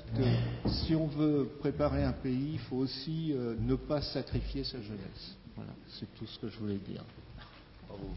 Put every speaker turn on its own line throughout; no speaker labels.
que si on veut préparer un pays, il faut aussi ne pas sacrifier sa jeunesse. Voilà, c'est tout ce que je voulais dire. Bravo.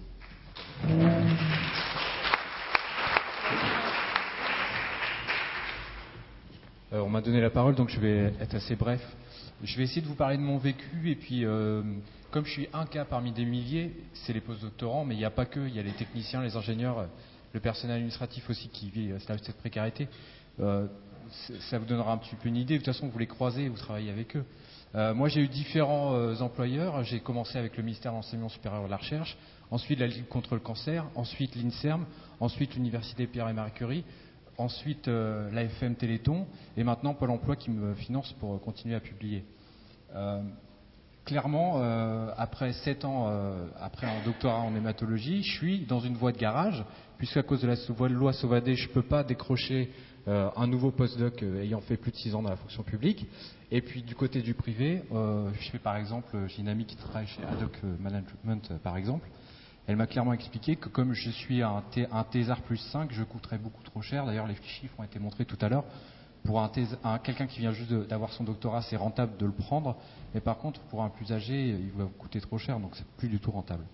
On m'a donné la parole, donc je vais être assez bref. Je vais essayer de vous parler de mon vécu, et puis comme je suis un cas parmi des milliers, c'est les postdoctorants, mais il n'y a pas que, il y a les techniciens, les ingénieurs, le personnel administratif aussi qui vit cette précarité. Ça vous donnera un petit peu une idée. De toute façon, vous les croisez, vous travaillez avec eux. Moi, j'ai eu différents employeurs. J'ai commencé avec le ministère de l'Enseignement supérieur et de la Recherche, ensuite la Ligue contre le cancer, ensuite l'INSERM, ensuite l'Université Pierre et Marie Curie, ensuite l'AFM Téléthon, et maintenant Pôle emploi qui me finance pour continuer à publier. Clairement, après 7 ans, après un doctorat en hématologie, je suis dans une voie de garage, puisqu'à cause de la loi Sauvadet, je ne peux pas décrocher un nouveau postdoc ayant fait plus de 6 ans dans la fonction publique. Et puis du côté du privé, je fais par exemple, j'ai une amie qui travaille chez Haddock Management par exemple. Elle m'a clairement expliqué que comme je suis un thésard plus 5, je coûterais beaucoup trop cher. D'ailleurs, les chiffres ont été montrés tout à l'heure. Pour quelqu'un qui vient juste d'avoir son doctorat, c'est rentable de le prendre. Mais par contre, pour un plus âgé, il va vous coûter trop cher, donc c'est plus du tout rentable.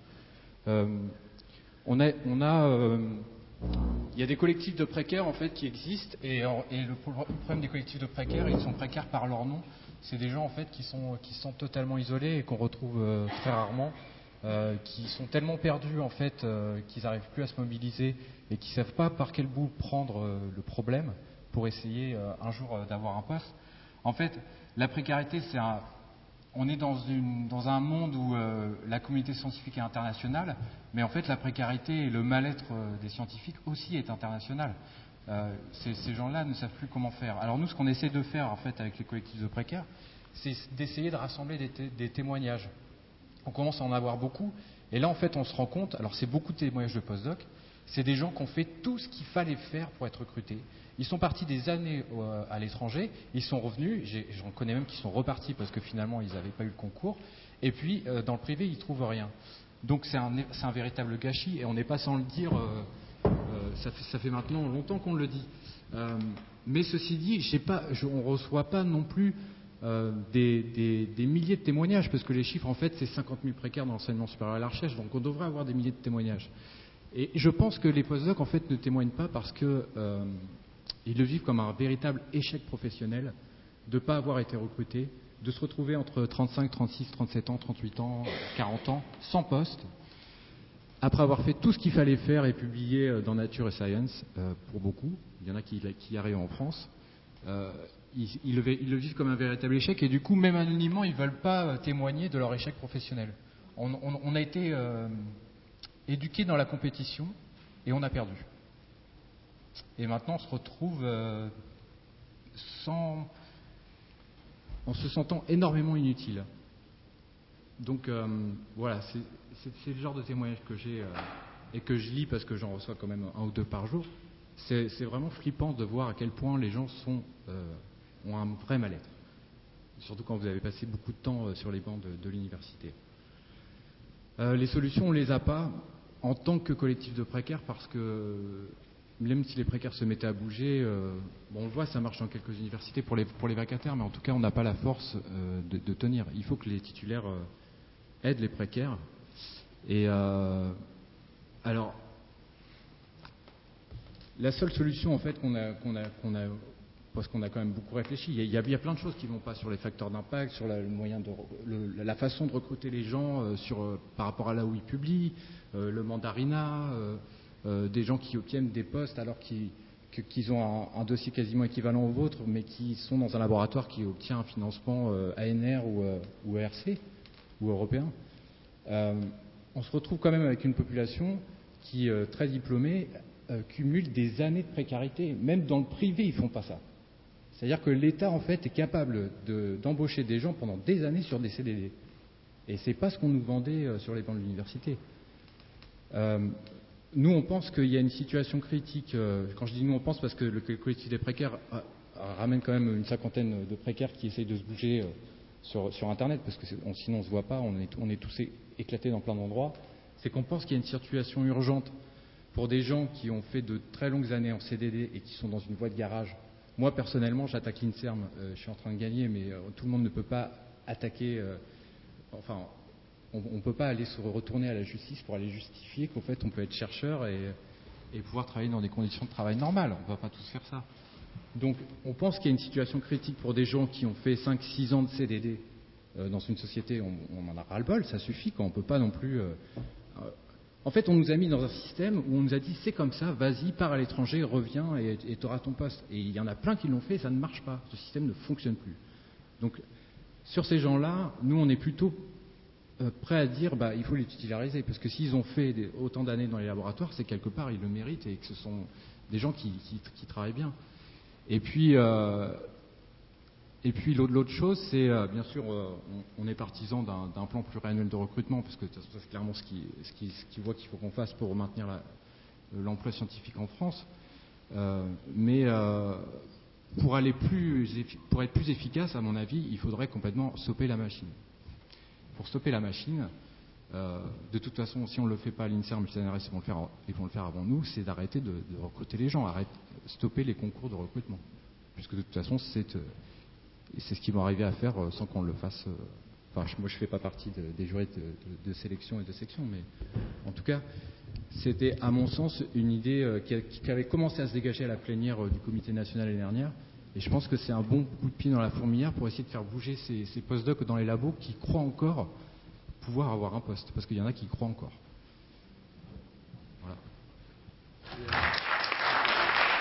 Il y a des collectifs de précaires en fait qui existent, et le problème des collectifs de précaires, ils sont précaires par leur nom. C'est des gens en fait qui sont totalement isolés et qu'on retrouve très rarement. Qui sont tellement perdus en fait qu'ils n'arrivent plus à se mobiliser et qui ne savent pas par quel bout prendre le problème pour essayer un jour d'avoir un poste. En fait, la précarité, on est dans un monde où la communauté scientifique est internationale, mais en fait la précarité et le mal-être des scientifiques aussi est international. Ces gens-là ne savent plus comment faire. Alors nous, ce qu'on essaie de faire en fait avec les collectifs de précaires, c'est d'essayer de rassembler des témoignages. On commence à en avoir beaucoup, et là en fait on se rend compte, alors c'est beaucoup de témoignages de postdoc, c'est des gens qui ont fait tout ce qu'il fallait faire pour être recrutés. Ils sont partis des années à l'étranger, ils sont revenus, j'en connais même qui sont repartis parce que finalement ils n'avaient pas eu le concours, et puis dans le privé ils ne trouvent rien. Donc c'est un véritable gâchis, et on n'est pas sans le dire, ça fait maintenant longtemps qu'on le dit. Mais ceci dit, on ne reçoit pas non plus des milliers de témoignages, parce que les chiffres en fait c'est 50 000 précaires dans l'enseignement supérieur à la recherche, donc on devrait avoir des milliers de témoignages. Et je pense que les postdocs en fait ne témoignent pas parce que ils le vivent comme un véritable échec professionnel de ne pas avoir été recrutés, de se retrouver entre 35, 36, 37 ans, 38 ans, 40 ans, sans poste, après avoir fait tout ce qu'il fallait faire et publié dans Nature et Science, pour beaucoup, il y en a qui y arrivent en France. Ils le vivent comme un véritable échec, et du coup, même anonymement, ils ne veulent pas témoigner de leur échec professionnel. On a été éduqués dans la compétition, et on a perdu. Et maintenant, on se retrouve en se sentant énormément inutile. Donc voilà, c'est le genre de témoignage que j'ai et que je lis parce que j'en reçois quand même 1 ou 2 par jour. C'est vraiment flippant de voir à quel point les gens ont un vrai mal-être. Surtout quand vous avez passé beaucoup de temps sur les bancs de l'université. Les solutions, on ne les a pas en tant que collectif de précaires, parce que même si les précaires se mettaient à bouger, on le voit, ça marche dans quelques universités pour les vacataires, mais en tout cas on n'a pas la force de tenir. Il faut que les titulaires aident les précaires. Et alors, la seule solution en fait qu'on a parce qu'on a quand même beaucoup réfléchi, il y a plein de choses qui ne vont pas sur les facteurs d'impact, sur la façon de recruter les gens par rapport à là où ils publient, le mandarinat, des gens qui obtiennent des postes alors qu'ils ont un dossier quasiment équivalent au vôtre, mais qui sont dans un laboratoire qui obtient un financement ANR ou ERC ou européen. On se retrouve quand même avec une population qui, très diplômée, cumule des années de précarité. Même dans le privé, ils ne font pas ça. C'est-à-dire que l'État, en fait, est capable d'embaucher des gens pendant des années sur des CDD. Et ce n'est pas ce qu'on nous vendait sur les bancs de l'université. Nous, on pense qu'il y a une situation critique. Quand je dis nous, on pense parce que le collectif des précaires ramène quand même une 50aine de précaires qui essayent de se bouger sur Internet, parce que sinon on ne se voit pas, on est tous éclatés dans plein d'endroits. C'est qu'on pense qu'il y a une situation urgente pour des gens qui ont fait de très longues années en CDD et qui sont dans une voie de garage Moi, personnellement, j'attaque l'INSERM. Je suis en train de gagner, mais tout le monde ne peut pas attaquer. On ne peut pas aller se retourner à la justice pour aller justifier qu'en fait, on peut être chercheur et pouvoir travailler dans des conditions de travail normales. On ne va pas tous faire ça. Donc, on pense qu'il y a une situation critique pour des gens qui ont fait 5-6 ans de CDD dans une société. On en a ras-le-bol, ça suffit, quand on ne peut pas non plus... En fait, on nous a mis dans un système où on nous a dit c'est comme ça, vas-y, pars à l'étranger, reviens et tu auras ton poste. Et il y en a plein qui l'ont fait et ça ne marche pas. Ce système ne fonctionne plus. Donc, sur ces gens-là, nous, on est plutôt prêts à dire il faut les titulariser. Parce que s'ils ont fait autant d'années dans les laboratoires, c'est quelque part, ils le méritent et que ce sont des gens qui travaillent bien. Et puis l'autre chose, c'est bien sûr, on est partisan d'un plan pluriannuel de recrutement, parce que c'est clairement ce qu'il voit qu'il faut qu'on fasse pour maintenir l'emploi scientifique en France. Mais pour être plus efficace, à mon avis, il faudrait complètement stopper la machine. Pour stopper la machine, de toute façon, si on ne le fait pas à l'INSERM, le CNRS, ils vont le faire avant nous, c'est d'arrêter de recruter les gens, stopper les concours de recrutement. Puisque de toute façon, c'est ce qu'ils vont arriver à faire sans qu'on le fasse. Moi, je ne fais pas partie des jurys de sélection et de section, mais en tout cas, c'était, à mon sens, une idée qui avait commencé à se dégager à la plénière du Comité national l'année dernière. Et je pense que c'est un bon coup de pied dans la fourmilière pour essayer de faire bouger ces post-docs dans les labos qui croient encore pouvoir avoir un poste, parce qu'il y en a qui y croient encore.